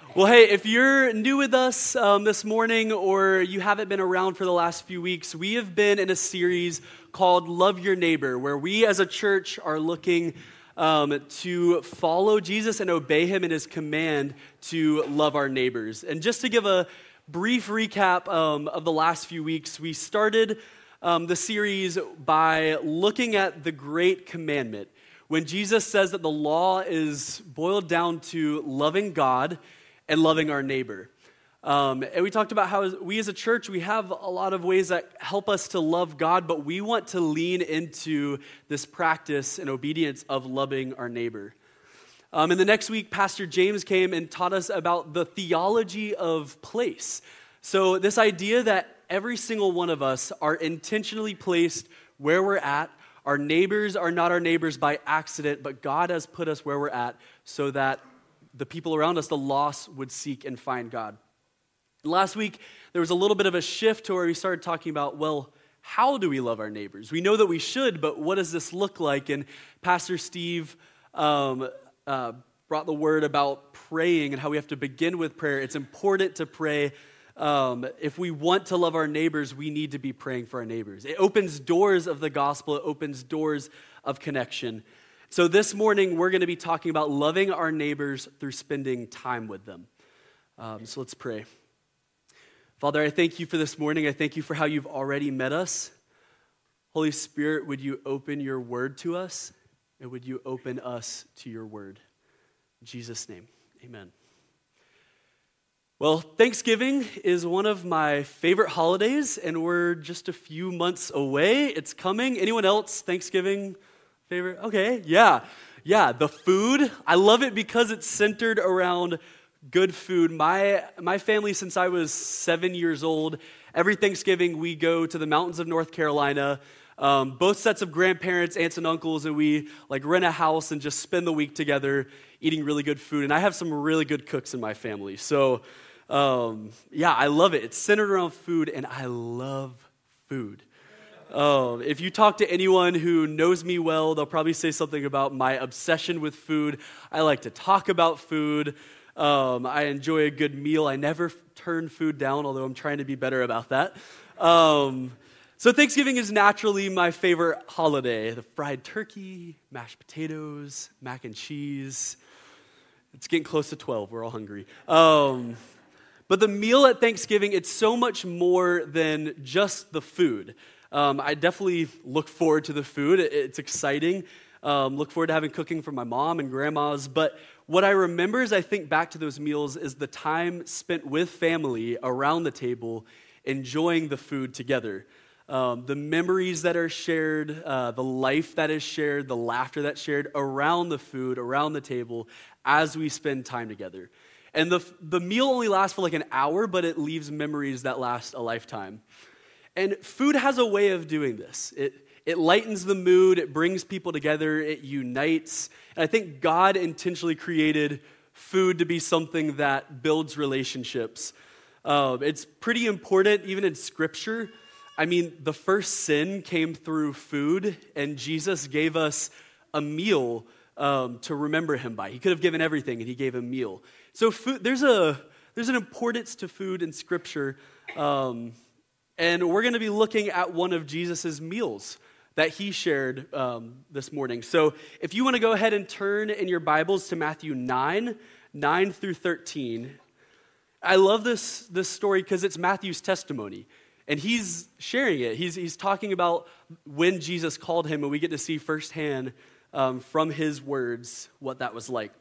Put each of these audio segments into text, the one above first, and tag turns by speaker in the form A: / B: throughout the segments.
A: Well, hey, if you're new with us this morning or you haven't been around for the last few weeks, we have been in a series called Love Your Neighbor, where we as a church are looking to follow Jesus and obey him in his command to love our neighbors. And just to give a brief recap of the last few weeks, we started the series by looking at the great commandment, when Jesus says that the law is boiled down to loving God and loving our neighbor. And we talked about how we as a church, we have a lot of ways that help us to love God, but we want to lean into this practice and obedience of loving our neighbor. And the next week, Pastor James came and taught us about the theology of place. So this idea that every single one of us are intentionally placed where we're at. Our neighbors are not our neighbors by accident, but God has put us where we're at so that the people around us, the lost, would seek and find God. Last week, there was a little bit of a shift to where we started talking about, well, how do we love our neighbors? We know that we should, but what does this look like? And Pastor Steve brought the word about praying and how we have to begin with prayer. It's important to pray. If we want to love our neighbors, we need to be praying for our neighbors. It opens doors of the gospel. It opens doors of connection. So this morning, we're going to be talking about loving our neighbors through spending time with them. So let's pray. Father, I thank you for this morning. I thank you for how you've already met us. Holy Spirit, would you open your word to us, and would you open us to your word? In Jesus' name, amen. Well, Thanksgiving is one of my favorite holidays, and we're just a few months away. It's coming. Anyone else, Thanksgiving favorite? Okay, yeah. The food, I love it because it's centered around good food. My family, since I was 7 years old, every Thanksgiving we go to the mountains of North Carolina, both sets of grandparents, aunts and uncles, and we rent a house and just spend the week together eating really good food. And I have some really good cooks in my family. So, I love it. It's centered around food, and I love food. If you talk to anyone who knows me well, they'll probably say something about my obsession with food. I like to talk about food. I enjoy a good meal. I never turn food down, although I'm trying to be better about that. So Thanksgiving is naturally my favorite holiday. The fried turkey, mashed potatoes, mac and cheese. It's getting close to 12. We're all hungry. But the meal at Thanksgiving, it's so much more than just the food. I definitely look forward to the food. It's exciting. Look forward to having cooking from my mom and grandma's. But what I remember as I think back to those meals is the time spent with family around the table, enjoying the food together. The memories that are shared, the life that is shared, the laughter that's shared around the food, around the table, as we spend time together. And the meal only lasts for an hour, but it leaves memories that last a lifetime. And food has a way of doing this. It lightens the mood, it brings people together, it unites. And I think God intentionally created food to be something that builds relationships. It's pretty important, even in Scripture. I mean, the first sin came through food, and Jesus gave us a meal to remember him by. He could have given everything, and he gave a meal. So food, there's an importance to food in Scripture, and we're going to be looking at one of Jesus' meals that he shared this morning. So if you want to go ahead and turn in your Bibles to Matthew 9 through 13. I love this story because it's Matthew's testimony, and he's sharing it. He's talking about when Jesus called him, and we get to see firsthand from his words what that was like.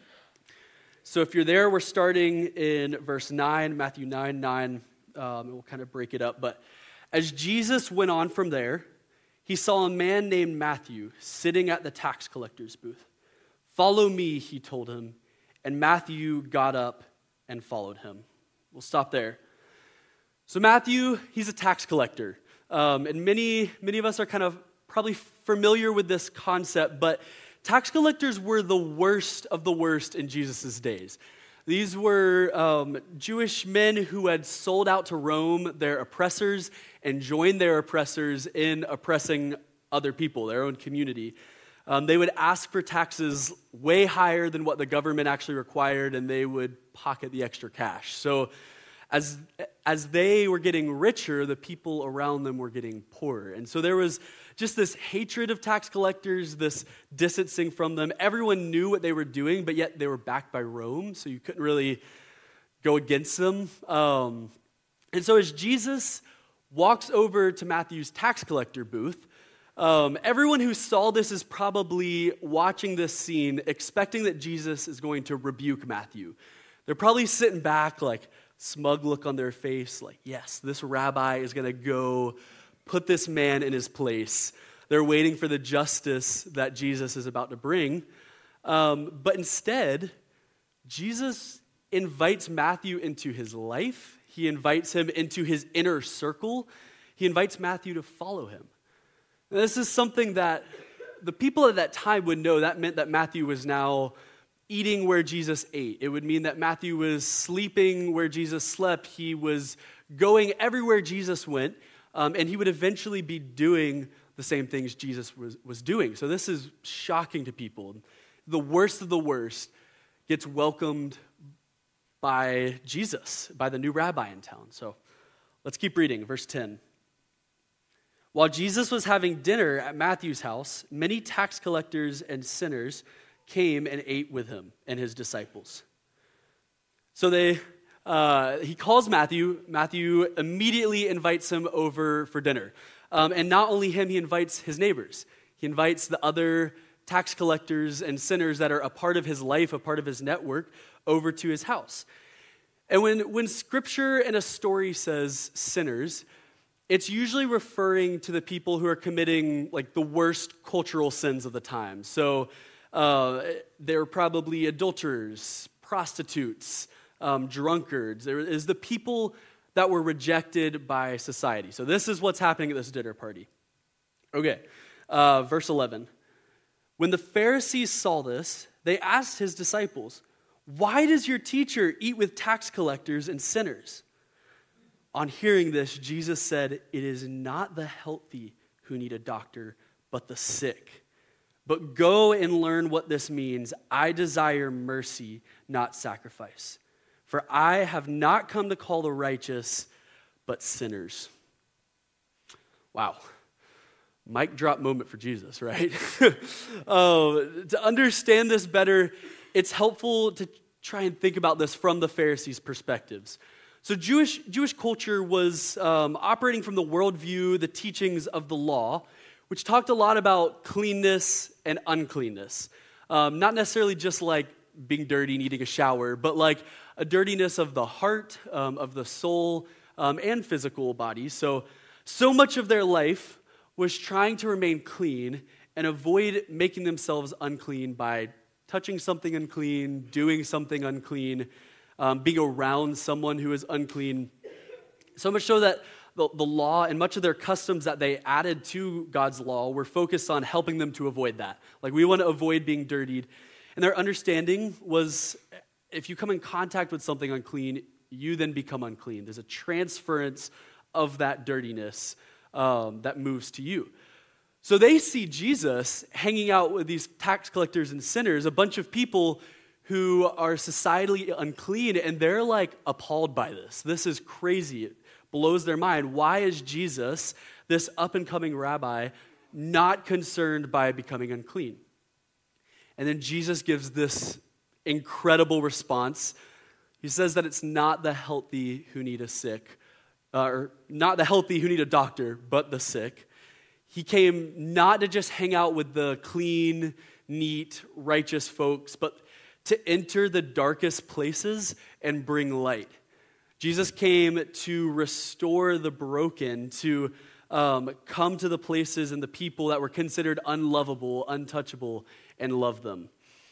A: So if you're there, we're starting in verse 9, Matthew 9. We'll kind of break it up. But as Jesus went on from there, he saw a man named Matthew sitting at the tax collector's booth. "Follow me," he told him. And Matthew got up and followed him. We'll stop there. So Matthew, he's a tax collector. And many of us are kind of probably familiar with this concept, but tax collectors were the worst of the worst in Jesus' days. These were Jewish men who had sold out to Rome, their oppressors, and joined their oppressors in oppressing other people, their own community. They would ask for taxes way higher than what the government actually required, and they would pocket the extra cash. So as they were getting richer, the people around them were getting poorer. And so there was just this hatred of tax collectors, this distancing from them. Everyone knew what they were doing, but yet they were backed by Rome, so you couldn't really go against them. And so as Jesus walks over to Matthew's tax collector booth, everyone who saw this is probably watching this scene expecting that Jesus is going to rebuke Matthew. They're probably sitting back, like, smug look on their face, like, yes, this rabbi is going to go put this man in his place. They're waiting for the justice that Jesus is about to bring. But instead, Jesus invites Matthew into his life. He invites him into his inner circle. He invites Matthew to follow him. And this is something that the people at that time would know. That meant that Matthew was now eating where Jesus ate. It would mean that Matthew was sleeping where Jesus slept. He was going everywhere Jesus went, and he would eventually be doing the same things Jesus was doing. So this is shocking to people. The worst of the worst gets welcomed by Jesus, by the new rabbi in town. So let's keep reading, verse 10. While Jesus was having dinner at Matthew's house, many tax collectors and sinners came and ate with him and his disciples. So he calls Matthew. Matthew immediately invites him over for dinner. And not only him, he invites his neighbors. He invites the other tax collectors and sinners that are a part of his life, a part of his network, over to his house. And when scripture and a story says sinners, it's usually referring to the people who are committing like the worst cultural sins of the time. So they're probably adulterers, prostitutes, drunkards. There is the people that were rejected by society. So this is what's happening at this dinner party. Okay, verse 11. When the Pharisees saw this, they asked his disciples, "Why does your teacher eat with tax collectors and sinners?" On hearing this, Jesus said, "It is not the healthy who need a doctor, but the sick. But go and learn what this means. I desire mercy, not sacrifice. For I have not come to call the righteous, but sinners." Wow. Mic drop moment for Jesus, right? To understand this better, it's helpful to try and think about this from the Pharisees' perspectives. So Jewish culture was operating from the worldview, the teachings of the law, which talked a lot about cleanness and uncleanness. Not necessarily just like being dirty, needing a shower, but like a dirtiness of the heart, of the soul, and physical body. So much of their life was trying to remain clean and avoid making themselves unclean by touching something unclean, doing something unclean, being around someone who is unclean. So much so that the law and much of their customs that they added to God's law were focused on helping them to avoid that. Like, we want to avoid being dirtied. And their understanding was, if you come in contact with something unclean, you then become unclean. There's a transference of that dirtiness that moves to you. So they see Jesus hanging out with these tax collectors and sinners, a bunch of people who are societally unclean, and they're like appalled by this. This is crazy. It blows their mind. Why is Jesus, this up-and-coming rabbi, not concerned by becoming unclean? And then Jesus gives this incredible response. He says that it's not the healthy who need not the healthy who need a doctor, but the sick. He came not to just hang out with the clean, neat, righteous folks, but to enter the darkest places and bring light. Jesus came to restore the broken, to come to the places and the people that were considered unlovable, untouchable, and love them.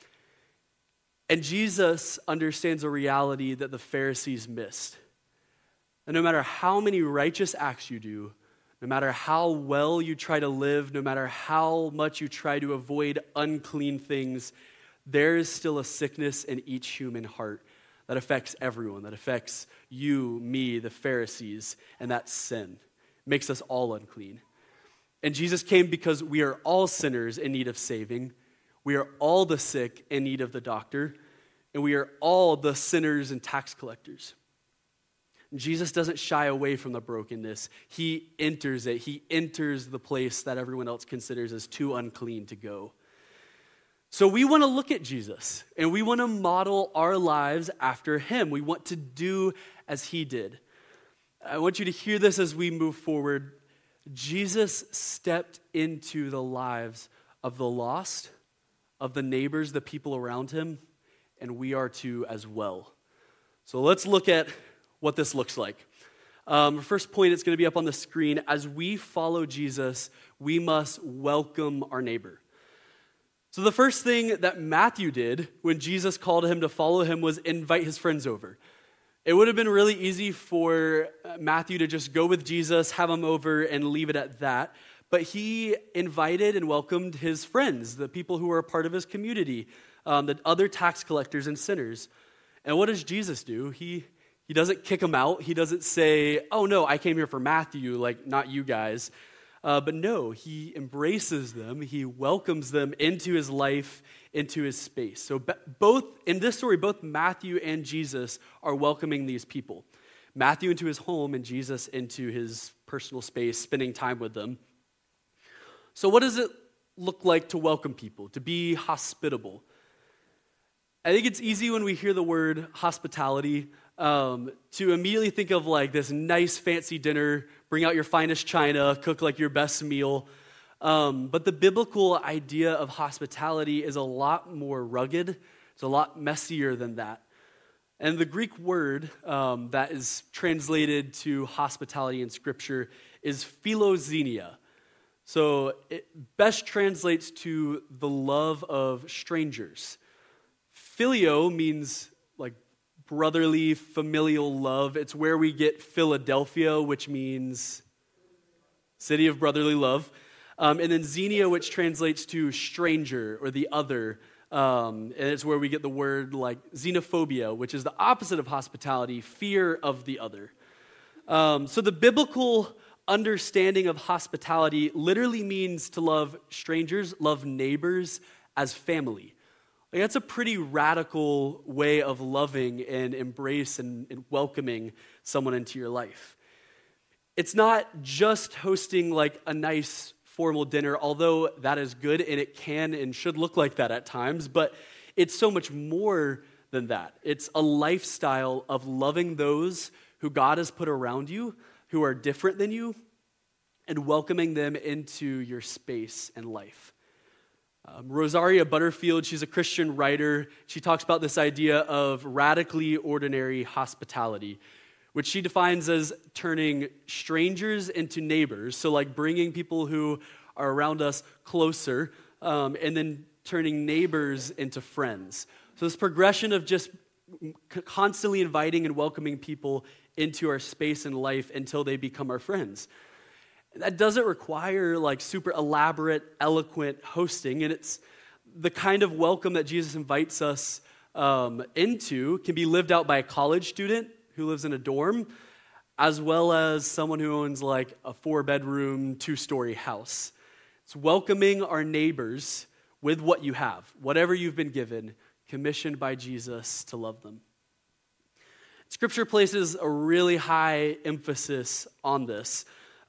A: And Jesus understands a reality that the Pharisees missed. And no matter how many righteous acts you do, no matter how well you try to live, no matter how much you try to avoid unclean things, there is still a sickness in each human heart that affects everyone, that affects you, me, the Pharisees, and that sin. It makes us all unclean. And Jesus came because we are all sinners in need of saving. We are all the sick in need of the doctor. And we are all the sinners and tax collectors. Jesus doesn't shy away from the brokenness. He enters it. He enters the place that everyone else considers as too unclean to go. So we want to look at Jesus, and we want to model our lives after him. We want to do as he did. I want you to hear this as we move forward. Jesus stepped into the lives of the lost, of the neighbors, the people around him, and we are to as well. So let's look at what this looks like. First point, it's going to be up on the screen. As we follow Jesus, we must welcome our neighbor. So the first thing that Matthew did when Jesus called him to follow him was invite his friends over. It would have been really easy for Matthew to just go with Jesus, have him over, and leave it at that. But he invited and welcomed his friends, the people who were a part of his community, the other tax collectors and sinners. And what does Jesus do? He doesn't kick them out. He doesn't say, oh no, I came here for Matthew, like not you guys. But no, he embraces them. He welcomes them into his life, into his space. So both in this story, both Matthew and Jesus are welcoming these people. Matthew into his home and Jesus into his personal space, spending time with them. So what does it look like to welcome people, to be hospitable? I think it's easy when we hear the word hospitality to immediately think of like this nice fancy dinner, bring out your finest china, cook like your best meal. But the biblical idea of hospitality is a lot more rugged. It's a lot messier than that. And the Greek word that is translated to hospitality in Scripture is philoxenia. So it best translates to the love of strangers. Phileo means like brotherly, familial love. It's where we get Philadelphia, which means city of brotherly love. And then xenia, which translates to stranger or the other. And it's where we get the word like xenophobia, which is the opposite of hospitality, fear of the other. So the biblical understanding of hospitality literally means to love strangers, love neighbors as family. Like that's a pretty radical way of loving and embrace and welcoming someone into your life. It's not just hosting like a nice formal dinner, although that is good and it can and should look like that at times, but it's so much more than that. It's a lifestyle of loving those who God has put around you, who are different than you, and welcoming them into your space and life. Rosaria Butterfield, she's a Christian writer. She talks about this idea of radically ordinary hospitality, which she defines as turning strangers into neighbors, so like bringing people who are around us closer, and then turning neighbors into friends. So this progression of just constantly inviting and welcoming people into our space and life until they become our friends. That doesn't require like super elaborate, eloquent hosting, and it's the kind of welcome that Jesus invites us into can be lived out by a college student who lives in a dorm, as well as someone who owns like a 4-bedroom, 2-story house. It's welcoming our neighbors with what you have, whatever you've been given, commissioned by Jesus to love them. Scripture places a really high emphasis on this.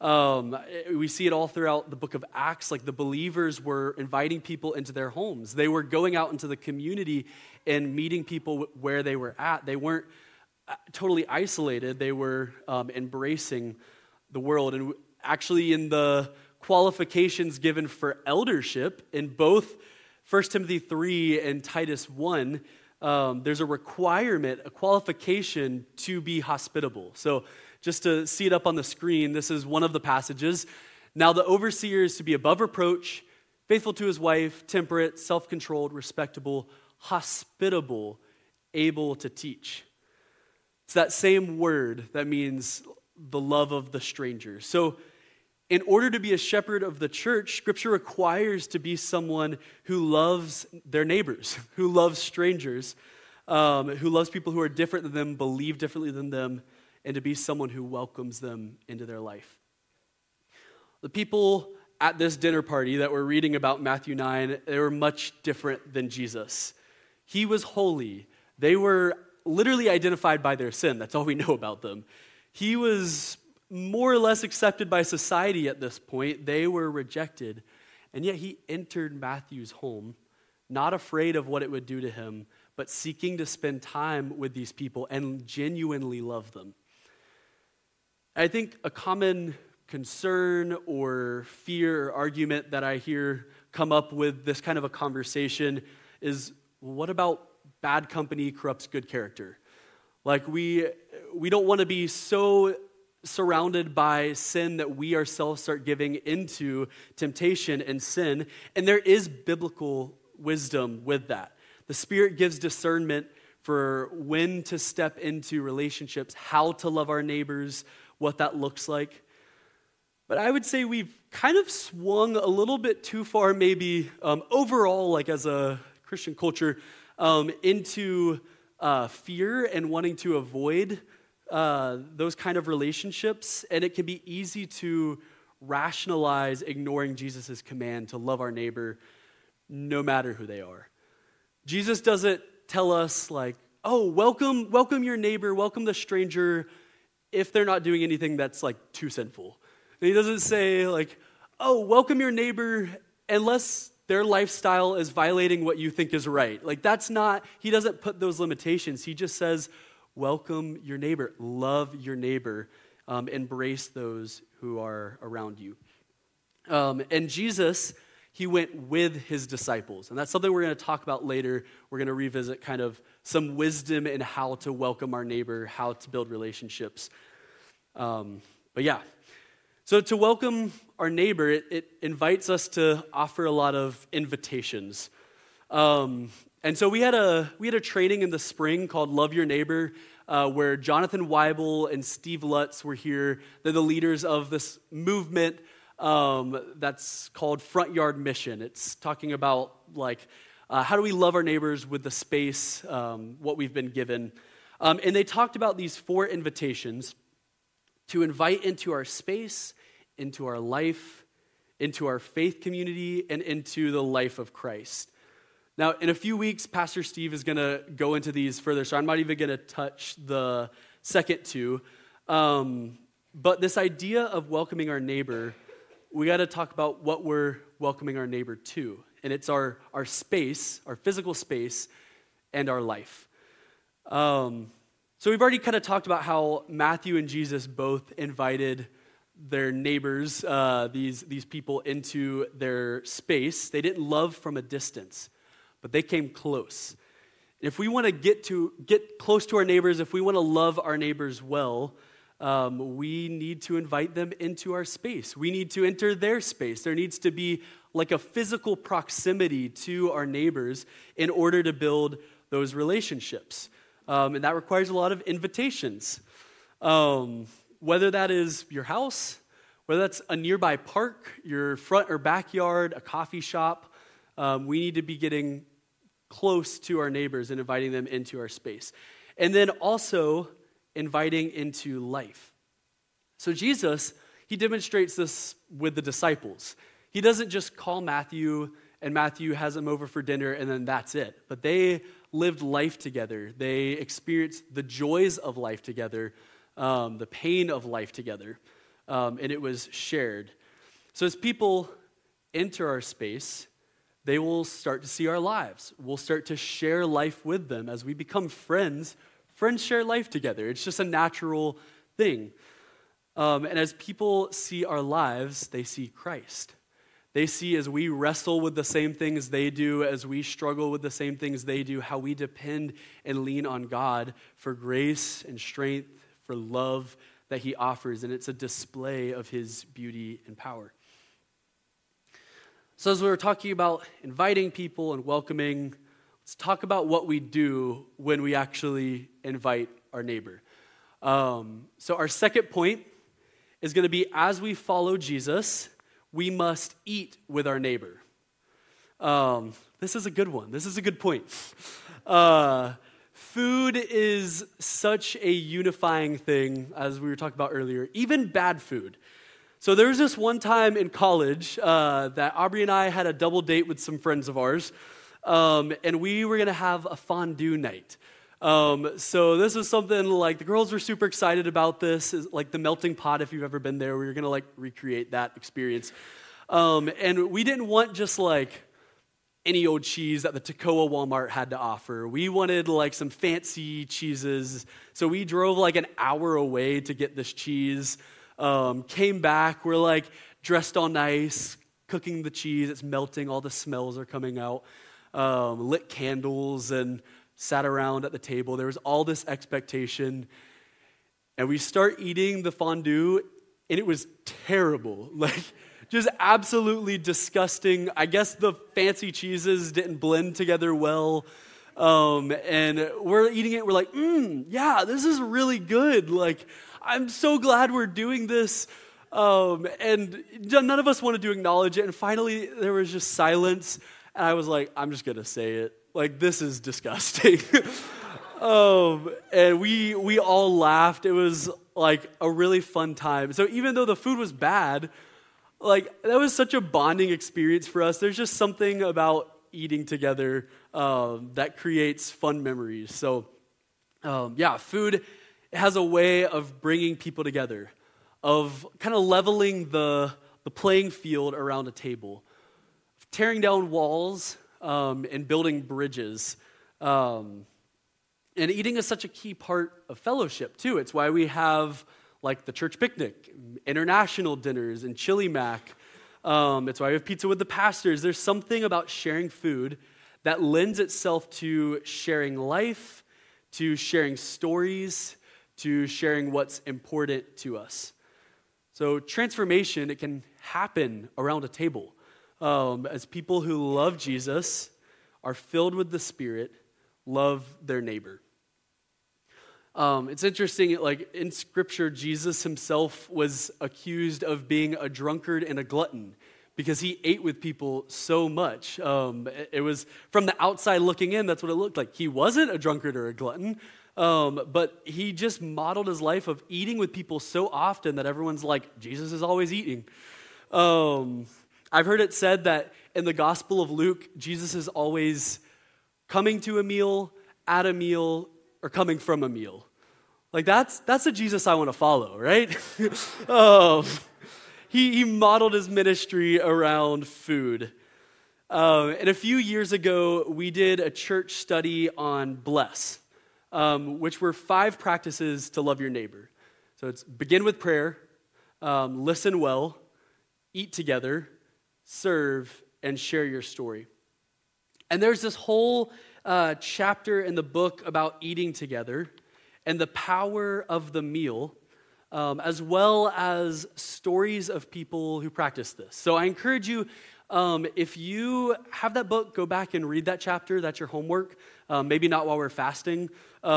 A: We see it all throughout the book of Acts. Like the believers were inviting people into their homes. They were going out into the community and meeting people where they were at. They weren't totally isolated. They were embracing the world. And actually in the qualifications given for eldership in both 1 Timothy 3 and Titus 1, there's a requirement, a qualification to be hospitable. So just to see it up on the screen, this is one of the passages. Now the overseer is to be above reproach, faithful to his wife, temperate, self-controlled, respectable, hospitable, able to teach. It's that same word that means the love of the stranger. So in order to be a shepherd of the church, Scripture requires to be someone who loves their neighbors, who loves strangers, who loves people who are different than them, believe differently than them, and to be someone who welcomes them into their life. The people at this dinner party that we're reading about Matthew 9, they were much different than Jesus. He was holy. They were literally identified by their sin. That's all we know about them. He was more or less accepted by society at this point. They were rejected. And yet he entered Matthew's home, not afraid of what it would do to him, but seeking to spend time with these people and genuinely love them. I think a common concern or fear or argument that I hear come up with this kind of a conversation is, well, what about bad company corrupts good character? Like we don't want to be so surrounded by sin that we ourselves start giving into temptation and sin. And there is biblical wisdom with that. The Spirit gives discernment for when to step into relationships, how to love our neighbors, what that looks like. But I would say we've kind of swung a little bit too far, maybe overall, like as a Christian culture, into fear and wanting to avoid those kind of relationships. And it can be easy to rationalize ignoring Jesus' command to love our neighbor no matter who they are. Jesus doesn't tell us like, oh, welcome your neighbor, welcome the stranger if they're not doing anything that's like too sinful. And he doesn't say like, oh, welcome your neighbor unless their lifestyle is violating what you think is right. Like he doesn't put those limitations. He just says, welcome your neighbor, love your neighbor, embrace those who are around you. And Jesus, he went with his disciples. And that's something we're going to talk about later. We're going to revisit kind of some wisdom in how to welcome our neighbor, how to build relationships. But yeah. So to welcome our neighbor, it invites us to offer a lot of invitations. And so we had a training in the spring called Love Your Neighbor, where Jonathan Weibel and Steve Lutz were here. They're the leaders of this movement that's called Front Yard Mission. It's talking about like how do we love our neighbors with the space, what we've been given. And they talked about these 4 invitations to invite into our space, into our life, into our faith community, and into the life of Christ. Now, in a few weeks, Pastor Steve is going to go into these further, so I'm not even going to touch the second 2. But this idea of welcoming our neighbor, we got to talk about what we're welcoming our neighbor to. And it's our space, our physical space, and our life. So we've already kind of talked about how Matthew and Jesus both invited their neighbors, these people, into their space. They didn't love from a distance, but they came close. If we want to get close to our neighbors, if we want to love our neighbors well, we need to invite them into our space. We need to enter their space. There needs to be like a physical proximity to our neighbors in order to build those relationships. And that requires a lot of invitations. Whether that is your house, whether that's a nearby park, your front or backyard, a coffee shop, we need to be getting close to our neighbors and inviting them into our space. And then also inviting into life. So Jesus, he demonstrates this with the disciples. He doesn't just call Matthew, and Matthew has him over for dinner, and then that's it. But they lived life together. They experienced the joys of life together, the pain of life together, and it was shared. So as people enter our space, they will start to see our lives. We'll start to share life with them. As we become friends, friends share life together. It's just a natural thing. And as people see our lives, they see Christ. They see as we wrestle with the same things they do, as we struggle with the same things they do, how we depend and lean on God for grace and strength, for love that he offers. And it's a display of his beauty and power. So as we were talking about inviting people and welcoming, let's talk about what we do when we actually invite our neighbor. So our second point is going to be, as we follow Jesus, we must eat with our neighbor. This is a good one. This is a good point. Food is such a unifying thing, as we were talking about earlier, even bad food. So there was this one time in college that Aubrey and I had a double date with some friends of ours, and we were going to have a fondue night. So this was something like the girls were super excited about this, like the melting pot, if you've ever been there, we were going to like recreate that experience. And we didn't want just like any old cheese that the Toccoa Walmart had to offer. We wanted like some fancy cheeses. So we drove like an hour away to get this cheese. Came back, we're like dressed all nice, cooking the cheese, it's melting, all the smells are coming out. Lit candles and sat around at the table. There was all this expectation. And we start eating the fondue, and it was terrible. Like, just absolutely disgusting. I guess the fancy cheeses didn't blend together well. And we're eating it, we're like, yeah, this is really good. Like, I'm so glad we're doing this. And none of us wanted to acknowledge it. And finally, there was just silence. And I was like, I'm just going to say it. Like, this is disgusting. And we all laughed. It was like a really fun time. So even though the food was bad, like, that was such a bonding experience for us. There's just something about eating together that creates fun memories. So, food has a way of bringing people together, of kind of leveling the playing field around a table, tearing down walls and building bridges. And eating is such a key part of fellowship, too. It's why we have, like, the church picnic, international dinners, and Chili Mac. It's why we have pizza with the pastors. There's something about sharing food that lends itself to sharing life, to sharing stories, to sharing what's important to us. So transformation, it can happen around a table as people who love Jesus, are filled with the Spirit, love their neighbor. It's interesting, like in Scripture, Jesus himself was accused of being a drunkard and a glutton because he ate with people so much. It was from the outside looking in, that's what it looked like. He wasn't a drunkard or a glutton, but he just modeled his life of eating with people so often that everyone's like, Jesus is always eating. I've heard it said that in the Gospel of Luke, Jesus is always coming to a meal, at a meal, or coming from a meal. Like, that's a Jesus I want to follow, right? He modeled his ministry around food. And a few years ago, we did a church study on bless, which were 5 practices to love your neighbor. So it's begin with prayer, listen well, eat together, serve, and share your story. And there's this whole chapter in the book about eating together and the power of the meal, as well as stories of people who practice this. So I encourage you, if you have that book, go back and read that chapter. That's your homework. Maybe not while we're fasting.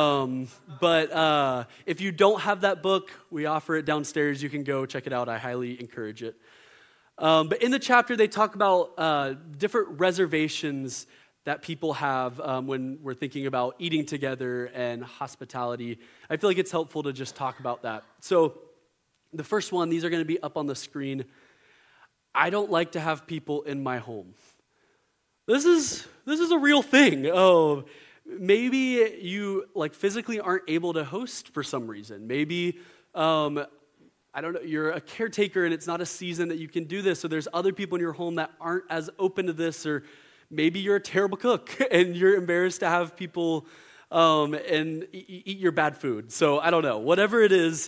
A: But if you don't have that book, we offer it downstairs. You can go check it out. I highly encourage it. But in the chapter, they talk about different reservations that people have when we're thinking about eating together and hospitality. I feel like it's helpful to just talk about that. So the first one, these are going to be up on the screen. I don't like to have people in my home. This is a real thing. Oh, maybe you like physically aren't able to host for some reason. Maybe I don't know, you're a caretaker and it's not a season that you can do this, so there's other people in your home that aren't as open to this, or maybe you're a terrible cook and you're embarrassed to have people and eat your bad food. So I don't know, whatever it is,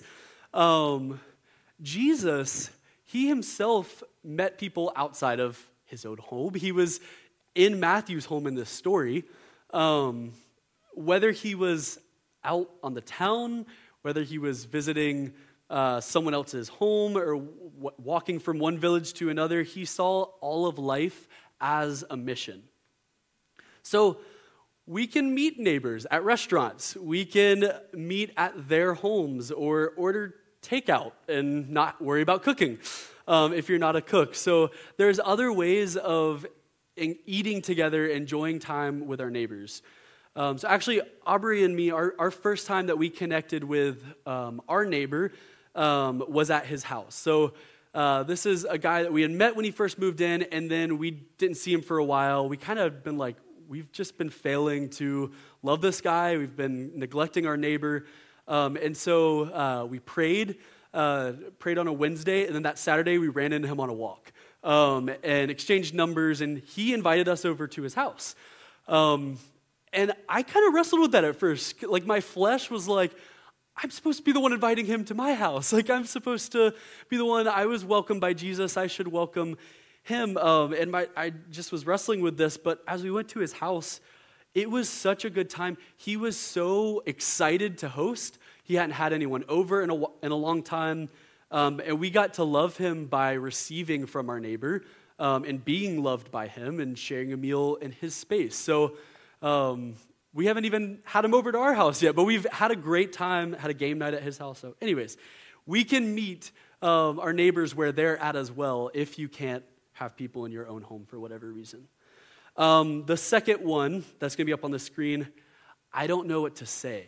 A: Jesus, he himself met people outside of his own home. He was in Matthew's home in this story. Whether he was out on the town, whether he was visiting someone else's home or walking from one village to another, he saw all of life as a mission. So we can meet neighbors at restaurants. We can meet at their homes or order takeout and not worry about cooking if you're not a cook. So there's other ways of eating together, enjoying time with our neighbors. So actually, Aubrey and me, our first time that we connected with our neighbor was at his house. So This is a guy that we had met when he first moved in, and then we didn't see him for a while. We kind of been like, we've just been failing to love this guy. We've been neglecting our neighbor. And so we prayed on a Wednesday, and then that Saturday we ran into him on a walk and exchanged numbers, and he invited us over to his house. And I kind of wrestled with that at first. Like, my flesh was like, I'm supposed to be the one inviting him to my house. Like, I'm supposed to be the one. I was welcomed by Jesus. I should welcome him. I just was wrestling with this. But as we went to his house, it was such a good time. He was so excited to host. He hadn't had anyone over in a long time. And we got to love him by receiving from our neighbor and being loved by him and sharing a meal in his space. So we haven't even had him over to our house yet, but we've had a great time, had a game night at his house. So anyways, we can meet our neighbors where they're at as well if you can't have people in your own home for whatever reason. The second one that's going to be up on the screen, I don't know what to say.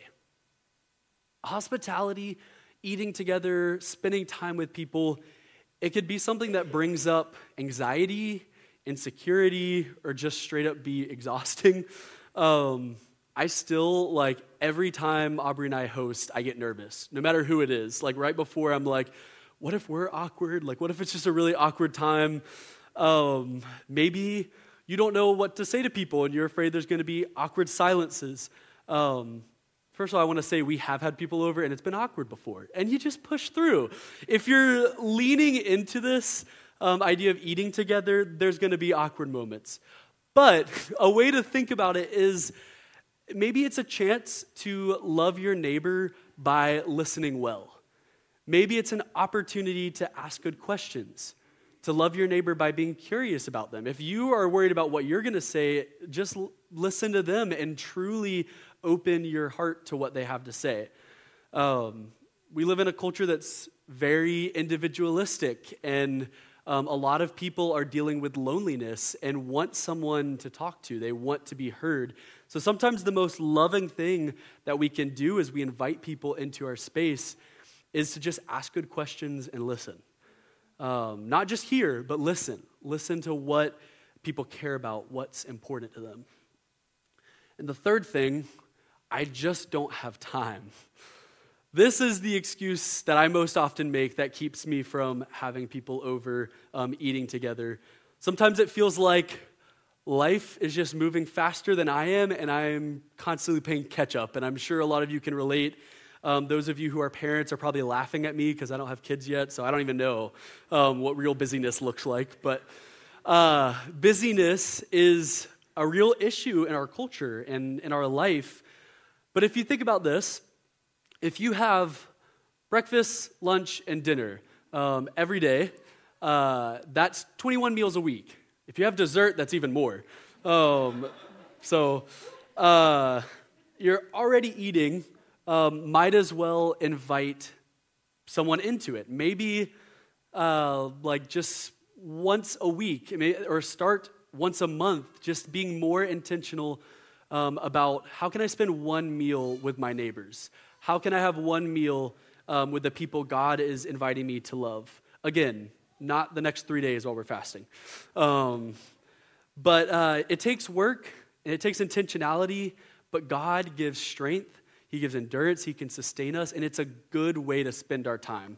A: Hospitality, eating together, spending time with people, it could be something that brings up anxiety, insecurity, or just straight up be exhausting. I still, like, every time Aubrey and I host, I get nervous, no matter who it is. Like, right before, I'm like, what if we're awkward? Like, what if it's just a really awkward time? Maybe you don't know what to say to people, and you're afraid there's going to be awkward silences. First of all, I want to say we have had people over, and it's been awkward before, and you just push through. If you're leaning into this idea of eating together, there's going to be awkward moments. But a way to think about it is maybe it's a chance to love your neighbor by listening well. Maybe it's an opportunity to ask good questions, to love your neighbor by being curious about them. If you are worried about what you're going to say, just listen to them and truly open your heart to what they have to say. We live in a culture that's very individualistic, and a lot of people are dealing with loneliness and want someone to talk to. They want to be heard. So sometimes the most loving thing that we can do as we invite people into our space is to just ask good questions and listen. Not just hear, but listen. Listen to what people care about, what's important to them. And the third thing, I just don't have time. This is the excuse that I most often make that keeps me from having people over, eating together. Sometimes it feels like life is just moving faster than I am, and I'm constantly playing catch up. And I'm sure a lot of you can relate. Those of you who are parents are probably laughing at me because I don't have kids yet, so I don't even know what real busyness looks like. But busyness is a real issue in our culture and in our life. But if you think about this, if you have breakfast, lunch, and dinner every day, that's 21 meals a week. If you have dessert, that's even more. So you're already eating. Might as well invite someone into it. Maybe like just once a week, or start once a month, just being more intentional about how can I spend one meal with my neighbors? How can I have one meal with the people God is inviting me to love? Again, not the next 3 days while we're fasting. But it takes work, and it takes intentionality, but God gives strength. He gives endurance. He can sustain us, and it's a good way to spend our time.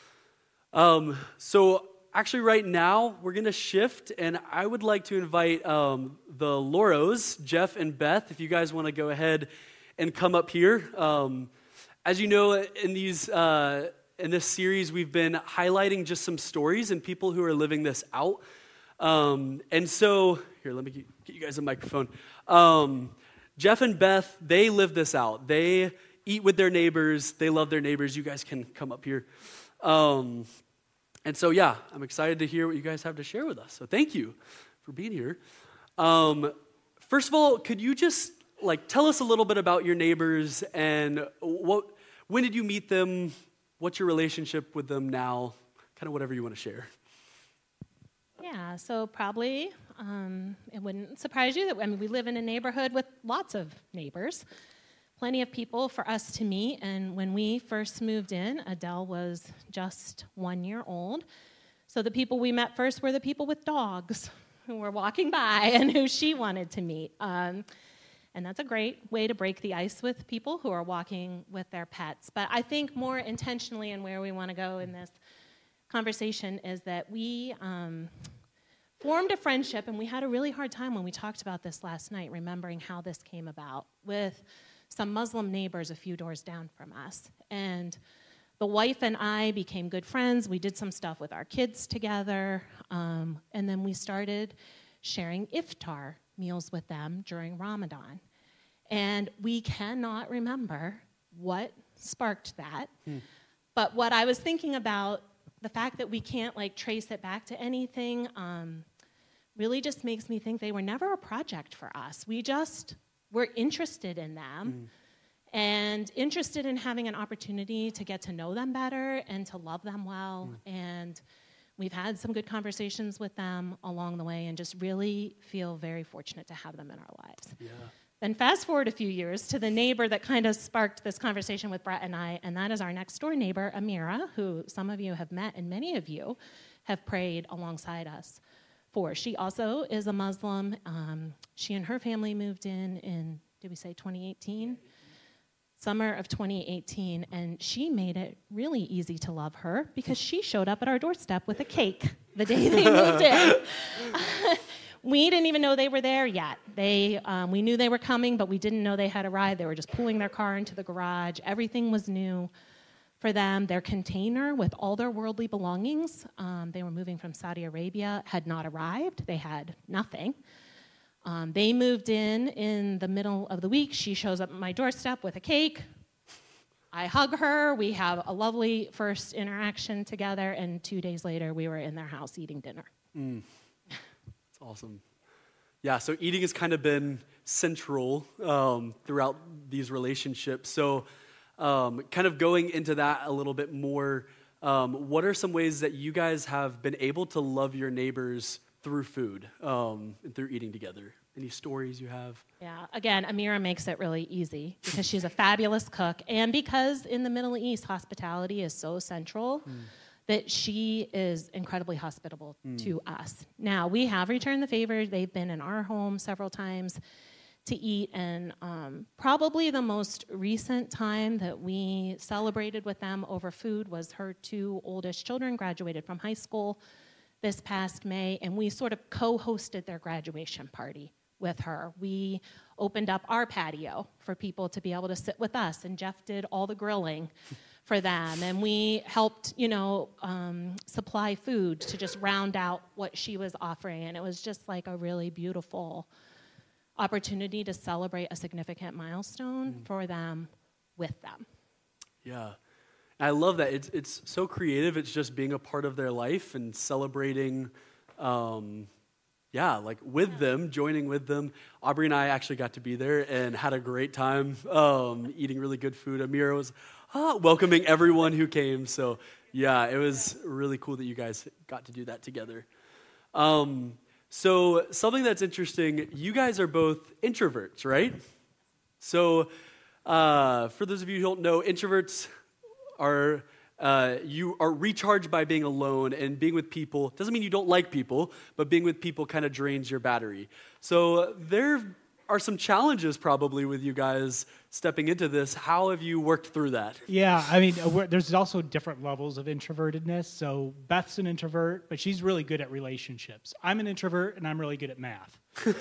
A: So actually right now, we're going to shift, and I would like to invite the Loros, Jeff and Beth, if you guys want to go ahead and come up here. As you know, in this series, we've been highlighting just some stories and people who are living this out. And so, here, let me get you guys a microphone. Jeff and Beth, they live this out. They eat with their neighbors. They love their neighbors. You guys can come up here. And so, yeah, I'm excited to hear what you guys have to share with us. So thank you for being here. First of all, could you just tell us a little bit about your neighbors and when did you meet them? What's your relationship with them now? Kind of whatever you want to share.
B: Yeah, so probably it wouldn't surprise you that we live in a neighborhood with lots of neighbors, plenty of people for us to meet. And when we first moved in, Adele was just 1 year old. So the people we met first were the people with dogs who were walking by and who she wanted to meet. And that's a great way to break the ice with people who are walking with their pets. But I think more intentionally and where we want to go in this conversation is that we formed a friendship, and we had a really hard time when we talked about this last night, remembering how this came about, with some Muslim neighbors a few doors down from us. And the wife and I became good friends. We did some stuff with our kids together, and then we started sharing iftar meals with them during Ramadan. And we cannot remember what sparked that. But what I was thinking about, the fact that we can't trace it back to anything, really just makes me think they were never a project for us. We just were interested in them and interested in having an opportunity to get to know them better and to love them well. And we've had some good conversations with them along the way and just really feel very fortunate to have them in our lives.
A: Yeah.
B: Then fast forward a few years to the neighbor that kind of sparked this conversation with Brett and I, and that is our next door neighbor, Amira, who some of you have met and many of you have prayed alongside us for. She also is a Muslim. She and her family moved in, did we say 2018? Summer of 2018, and she made it really easy to love her because she showed up at our doorstep with a cake the day they moved in. We didn't even know they were there yet. We knew they were coming, but we didn't know they had arrived. They were just pulling their car into the garage. Everything was new for them. Their container with all their worldly belongings, they were moving from Saudi Arabia, had not arrived. They had nothing. They moved in the middle of the week. She shows up at my doorstep with a cake. I hug her. We have a lovely first interaction together, and 2 days later, we were in their house eating dinner.
A: That's awesome. Yeah, so eating has kind of been central throughout these relationships. So kind of going into that a little bit more, what are some ways that you guys have been able to love your neighbors through food and through eating together? Any stories you have?
B: Yeah, again, Amira makes it really easy because she's a fabulous cook, and because in the Middle East, hospitality is so central that she is incredibly hospitable to us. Now, we have returned the favor. They've been in our home several times to eat, and probably the most recent time that we celebrated with them over food was her 2 oldest children graduated from high school this past May, and we sort of co-hosted their graduation party with her. We opened up our patio for people to be able to sit with us, and Jeff did all the grilling for them, and we helped, supply food to just round out what she was offering, and it was just like a really beautiful opportunity to celebrate a significant milestone for them with them.
A: Yeah. I love that. It's so creative. It's just being a part of their life and celebrating, with them, joining with them. Aubrey and I actually got to be there and had a great time eating really good food. Amira was welcoming everyone who came. So, yeah, it was really cool that you guys got to do that together. So something that's interesting, you guys are both introverts, right? So for those of you who don't know, introverts you are recharged by being alone, and being with people doesn't mean you don't like people, but being with people kind of drains your battery. So there are some challenges probably with you guys stepping into this. How have you worked through that?
C: Yeah, I mean, there's also different levels of introvertedness. So Beth's an introvert, but she's really good at relationships. I'm an introvert, and I'm really good at math.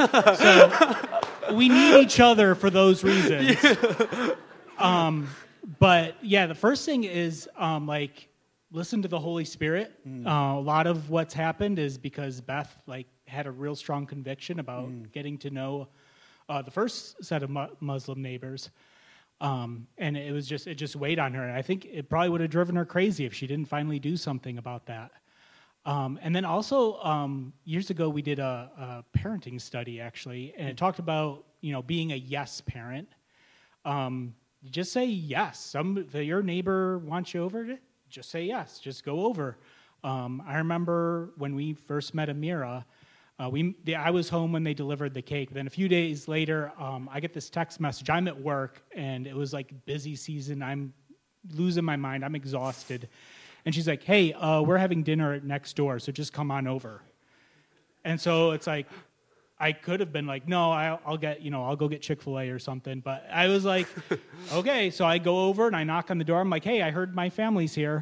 C: So we need each other for those reasons. Yeah. But yeah, the first thing is listen to the Holy Spirit. A lot of what's happened is because Beth had a real strong conviction about getting to know the first set of Muslim neighbors, and it just weighed on her. And I think it probably would have driven her crazy if she didn't finally do something about that. And then also years ago we did a parenting study actually, and it talked about being a yes parent. You just say yes. If your neighbor wants you over, just say yes. Just go over. I remember when we first met Amira, I was home when they delivered the cake. Then a few days later, I get this text message. I'm at work, and it was busy season. I'm losing my mind. I'm exhausted. And she's like, hey, we're having dinner at next door, so just come on over. And so it's like, I could have been like, no, I'll go get Chick-fil-A or something. But I was like, okay. So I go over and I knock on the door. I'm like, hey, I heard my family's here.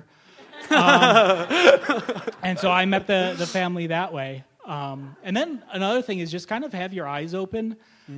C: And so I met the family that way. And then another thing is just kind of have your eyes open.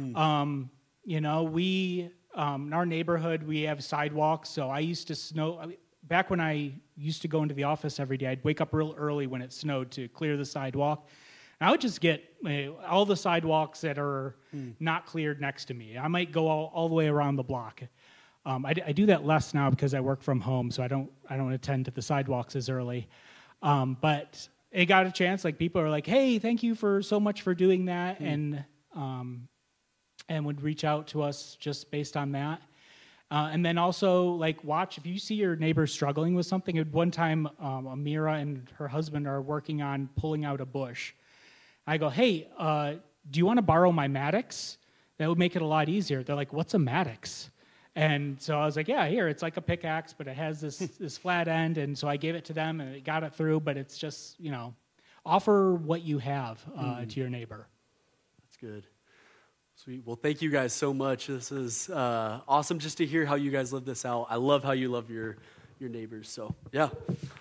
C: We, in our neighborhood, we have sidewalks. So I used to back when I used to go into the office every day, I'd wake up real early when it snowed to clear the sidewalk. I would just get all the sidewalks that are not cleared next to me. I might go all the way around the block. I do that less now because I work from home, so I don't attend to the sidewalks as early. But it got a chance. Like people are like, "Hey, thank you so much for doing that," and would reach out to us just based on that. And then also like watch if you see your neighbor struggling with something. At one time, Amira and her husband are working on pulling out a bush. I go, hey, do you want to borrow my Maddox? That would make it a lot easier. They're like, what's a Maddox? And so I was like, yeah, here, it's like a pickaxe, but it has this flat end. And so I gave it to them, and it got it through. But it's just, offer what you have to your neighbor.
A: That's good. Sweet. Well, thank you guys so much. This is awesome just to hear how you guys live this out. I love how you love your neighbors. So, yeah.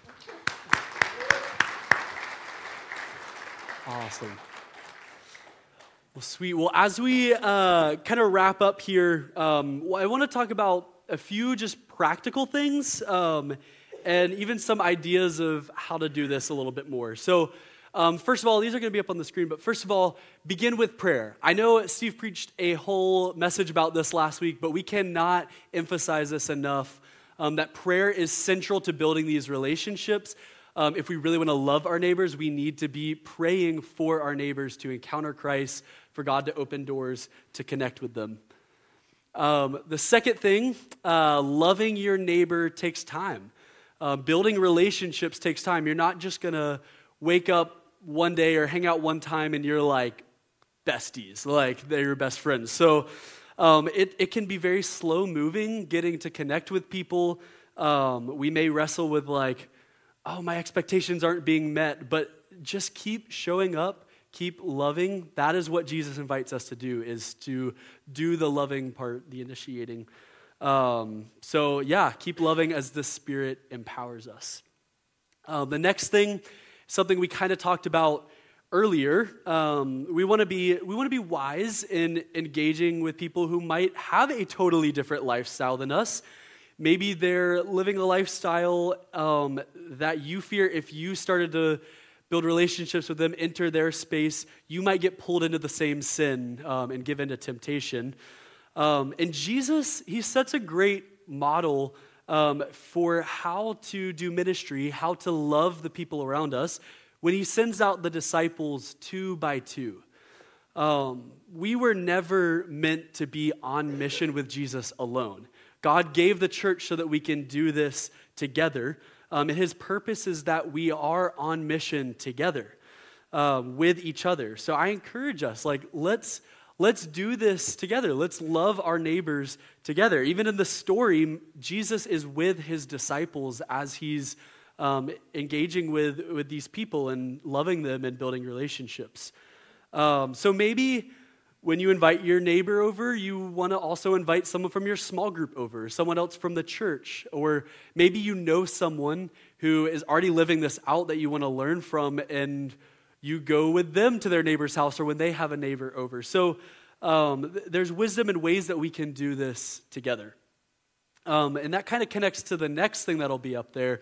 A: Awesome. Well, sweet. Well, as we kind of wrap up here, I want to talk about a few just practical things and even some ideas of how to do this a little bit more. So, first of all, these are going to be up on the screen, but first of all, begin with prayer. I know Steve preached a whole message about this last week, but we cannot emphasize this enough, that prayer is central to building these relationships. If we really want to love our neighbors, we need to be praying for our neighbors to encounter Christ, for God to open doors to connect with them. The second thing, loving your neighbor takes time. Building relationships takes time. You're not just going to wake up one day or hang out one time and you're like besties, like they're your best friends. So it can be very slow moving, getting to connect with people. We may wrestle with like, oh, my expectations aren't being met, but just keep showing up, keep loving. That is what Jesus invites us to do, is to do the loving part, the initiating. So yeah, keep loving as the Spirit empowers us. The next thing, something we kind of talked about earlier, we want to be wise in engaging with people who might have a totally different lifestyle than us. Maybe they're living a lifestyle that you fear if you started to build relationships with them, enter their space, you might get pulled into the same sin and give into temptation. And Jesus, he sets a great model for how to do ministry, how to love the people around us, when he sends out the disciples 2 by 2. We were never meant to be on mission with Jesus alone. God gave the church so that we can do this together. And his purpose is that we are on mission together with each other. So I encourage us, let's do this together. Let's love our neighbors together. Even in the story, Jesus is with his disciples as he's engaging with these people and loving them and building relationships. So maybe when you invite your neighbor over, you want to also invite someone from your small group over, someone else from the church, or maybe you know someone who is already living this out that you want to learn from, and you go with them to their neighbor's house or when they have a neighbor over. So there's wisdom and ways that we can do this together. And that kind of connects to the next thing that'll be up there,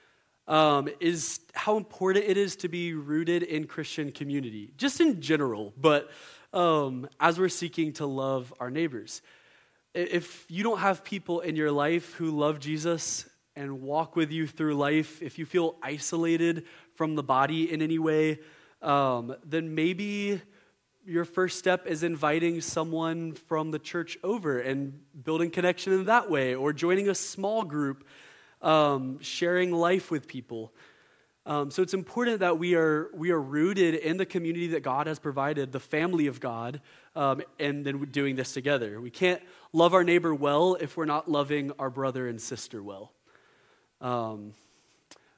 A: is how important it is to be rooted in Christian community, just in general, but as we're seeking to love our neighbors. If you don't have people in your life who love Jesus and walk with you through life, if you feel isolated from the body in any way, then maybe your first step is inviting someone from the church over and building connection in that way, or joining a small group, sharing life with people. So it's important that we are rooted in the community that God has provided, the family of God, and then we're doing this together. We can't love our neighbor well if we're not loving our brother and sister well.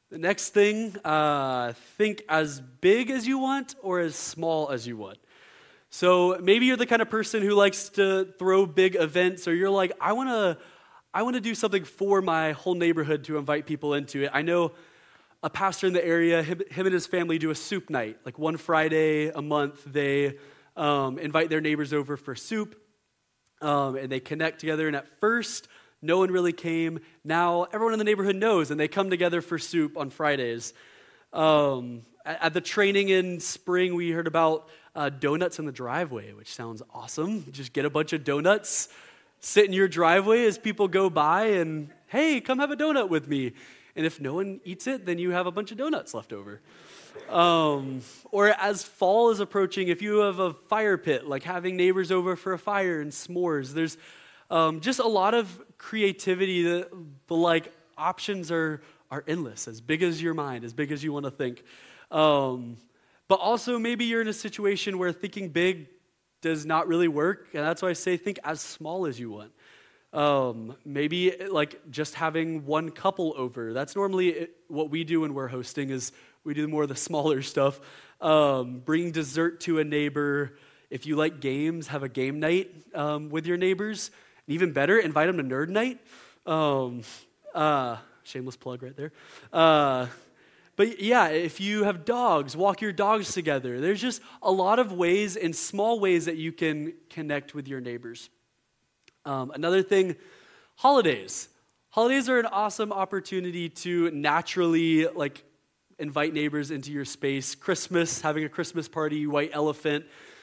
A: The next thing, think as big as you want or as small as you want. So maybe you're the kind of person who likes to throw big events, or you're like, I want to do something for my whole neighborhood to invite people into it. I know a pastor in the area, him and his family do a soup night. Like one Friday a month, they invite their neighbors over for soup, and they connect together. And at first, no one really came. Now everyone in the neighborhood knows, and they come together for soup on Fridays. At the training in spring, we heard about donuts in the driveway, which sounds awesome. Just get a bunch of donuts, sit in your driveway as people go by, and hey, come have a donut with me. And if no one eats it, then you have a bunch of donuts left over. Or as fall is approaching, if you have a fire pit, like having neighbors over for a fire and s'mores, there's just a lot of creativity. The options are endless, as big as your mind, as big as you want to think. But also maybe you're in a situation where thinking big does not really work, and that's why I say think as small as you want. Maybe like just having one couple over. That's normally what we do when we're hosting, is we do more of the smaller stuff. Bringing dessert to a neighbor. If you like games, have a game night with your neighbors. And even better, invite them to nerd night. Shameless plug right there. But yeah, if you have dogs, walk your dogs together. There's just a lot of ways, in small ways, that you can connect with your neighbors. Another thing, holidays. Holidays are an awesome opportunity to naturally invite neighbors into your space. Christmas, having a Christmas party, white elephant.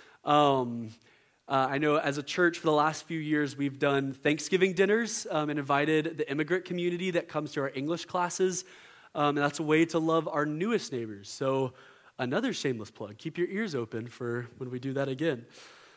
A: I know as a church for the last few years we've done Thanksgiving dinners and invited the immigrant community that comes to our English classes. And that's a way to love our newest neighbors. So another shameless plug. Keep your ears open for when we do that again.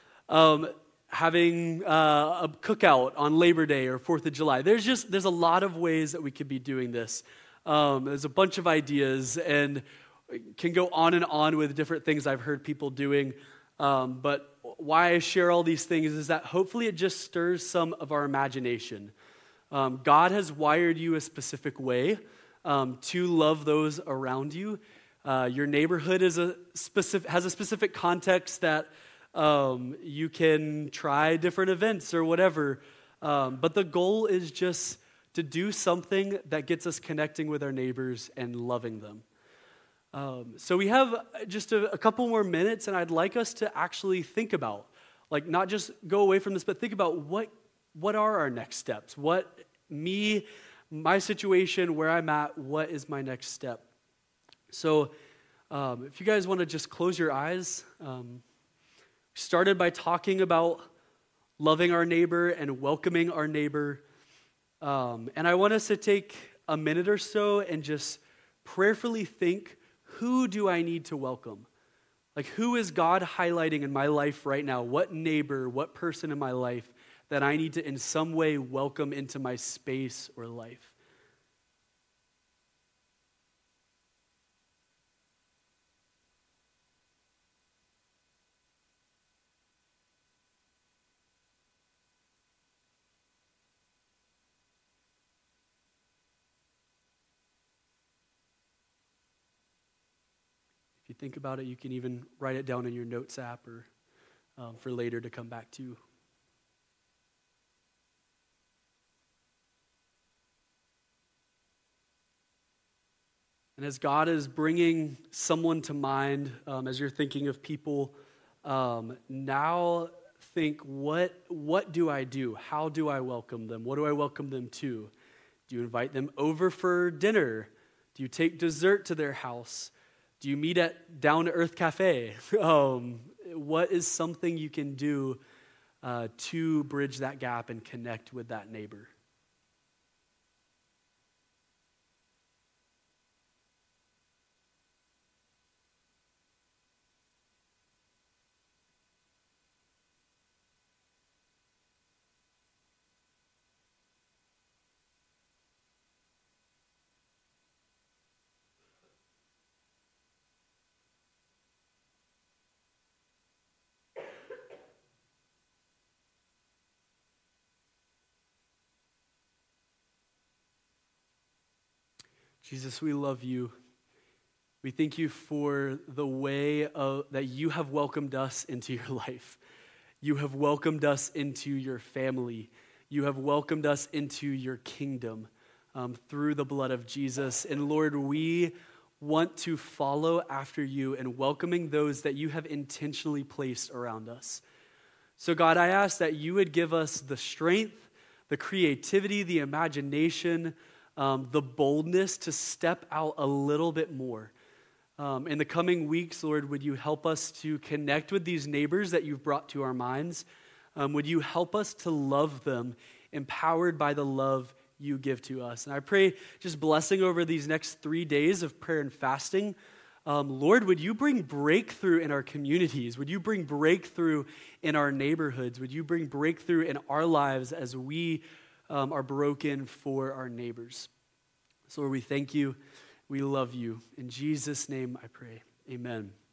A: Having a cookout on Labor Day or 4th of July. There's a lot of ways that we could be doing this. There's a bunch of ideas, and can go on and on with different things I've heard people doing. But why I share all these things is that hopefully it just stirs some of our imagination. God has wired you a specific way to love those around you. Your neighborhood has a specific context that you can try different events or whatever. But the goal is just to do something that gets us connecting with our neighbors and loving them. So we have just a couple more minutes, and I'd like us to actually think about, not just go away from this, but think about what are our next steps? My situation, where I'm at, what is my next step? So if you guys want to just close your eyes, started by talking about loving our neighbor and welcoming our neighbor. And I want us to take a minute or so and just prayerfully think, who do I need to welcome? Who is God highlighting in my life right now? What neighbor, what person in my life that I need to in some way welcome into my space or life? If you think about it, you can even write it down in your notes app or for later to come back to. And as God is bringing someone to mind, as you're thinking of people, now think, what do I do? How do I welcome them? What do I welcome them to? Do you invite them over for dinner? Do you take dessert to their house? Do you meet at Down to Earth Cafe? What is something you can do to bridge that gap and connect with that neighbor? Jesus, we love you. We thank you for the way that you have welcomed us into your life. You have welcomed us into your family. You have welcomed us into your kingdom through the blood of Jesus. And Lord, we want to follow after you and welcoming those that you have intentionally placed around us. So God, I ask that you would give us the strength, the creativity, the imagination, the boldness to step out a little bit more. In the coming weeks, Lord, would you help us to connect with these neighbors that you've brought to our minds? Would you help us to love them, empowered by the love you give to us? And I pray just blessing over these next 3 days of prayer and fasting. Lord, would you bring breakthrough in our communities? Would you bring breakthrough in our neighborhoods? Would you bring breakthrough in our lives as we are broken for our neighbors? So Lord, we thank you. We love you. In Jesus' name I pray. Amen.